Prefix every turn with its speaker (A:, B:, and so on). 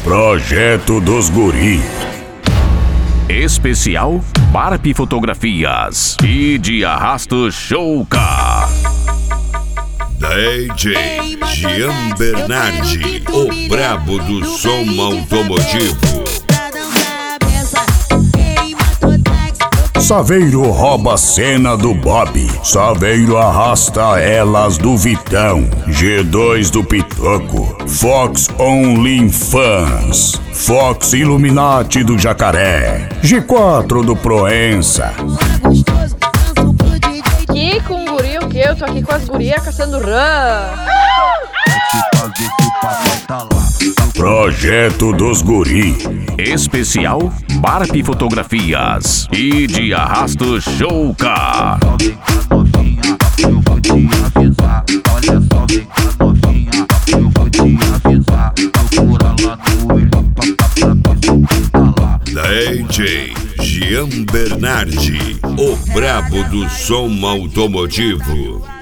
A: Projeto dos Guri.
B: Especial Barp Fotografias e de Arrasto Showcar.
C: DJ Jean Bernardi, o brabo do som automotivo.
A: Saveiro rouba a cena do Bob. Saveiro arrasta elas do Vitão. G2 do Pitoco. Fox Only Fans. Fox Illuminati do Jacaré. G4 do Proença.
D: Aqui com o guri o quê? Eu tô aqui com as gurias caçando rã.
A: Projeto dos Guri.
B: Especial Barp Fotografias e de Arrasto Showcar.
C: DJ Jean Bernardi, o brabo do som automotivo.